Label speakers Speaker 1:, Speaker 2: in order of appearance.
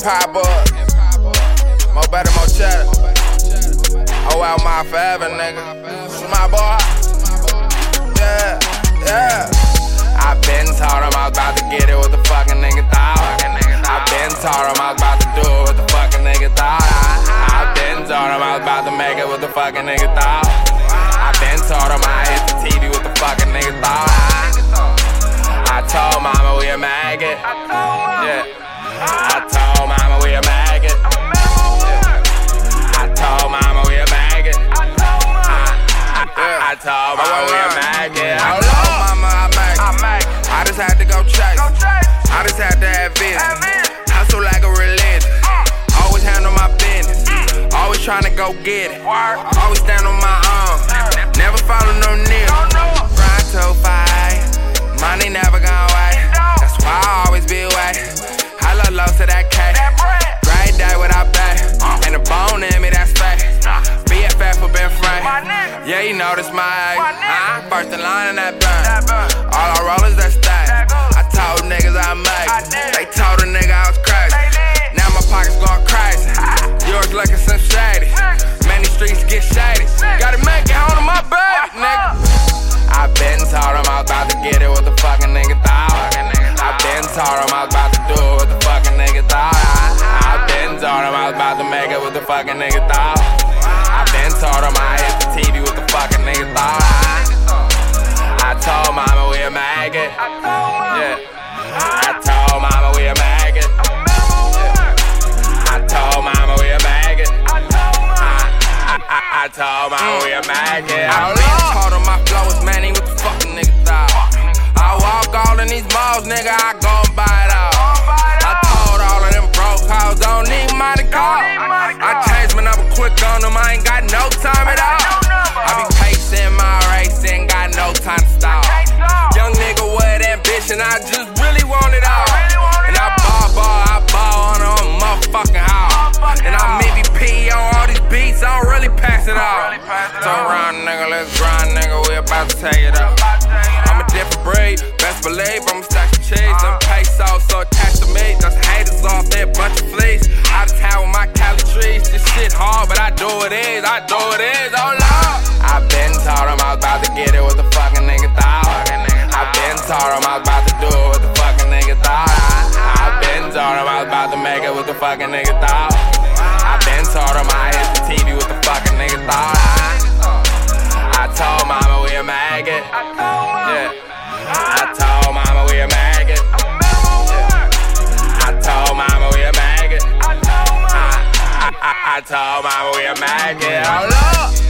Speaker 1: Empire Boys. More better, more cheddar. Oh, out my forever, nigga. This is my boy. Yeah, yeah. I been told him I was about to get it with the fucking nigga thought. I been told him I was about to do it with the fucking nigga thought. I been told him I was about to make it with the fucking nigga thought. I been told him I hit the TV with the fucking nigga thought. I told mama we a maggot. Yeah. I told mama we a maggot. I told mama we a maggot. I told mama we a maggot. I told mama I maggot. I just had to go chase. I just had to have vision. Hustle like a religion. Always handle my business. Always tryna go get it. Always stand on my own. Never follow no nigga. Grind till 5. Money never gone away. That's why I always be away. I love low to that K. Great day without pay. And the bone in me, that's fake. BFF for Ben Frank. Yeah, you know this my age. First in line in that burn. All our rollers that stay. I told niggas I make. They told a nigga I was crazy. Now my pockets going crazy. Yours looking some shady. Many streets get shady. Gotta make it home to my baby, nigga. I been told him I was about to get it with the fucking nigga thought. I been told him I was about to do it with the fucking nigga thought. I been told him I was about to make it with the fucking nigga thought. I been told him I hit the TV with the fucking nigga thought. I told mama we a maggot. Yeah. I told mama we a maggot. I told mama we a maggot. I told mama we a maggot. I been told him my flow is manny with the fucking nigga thought. I walk all in these malls, nigga, I go and buy it all. I told all of them broke hoes, don't need money call. I changed my number quick on them, I ain't got no time at all. I be pacing my race, ain't got no time to stop. Young nigga with ambition, I just really want it all. And I ball on a motherfucking house. And I'm MVP on all these beats, I don't really pass it off. Turn around, nigga, let's grind, nigga, we about to take it up. I'm a different breed, best believe I'ma stack some cheese. Them pesos so attached to me, just haters off there, bunch of fleas. Out of town with my Cali trees, this shit hard, but I do it is, oh Lord. I been told him I was about to get it with the fucking nigga thought. I been told him I was about to do it with the fucking nigga thought. I been told him I was about to make it with the fucking nigga thought. I been told him I hit the TV with the fucking nigga thought. I told mama we a maggot. Yeah. I told mama we a maggot. I told mama we a maggot. I told mama we a maggot. Oh Lord.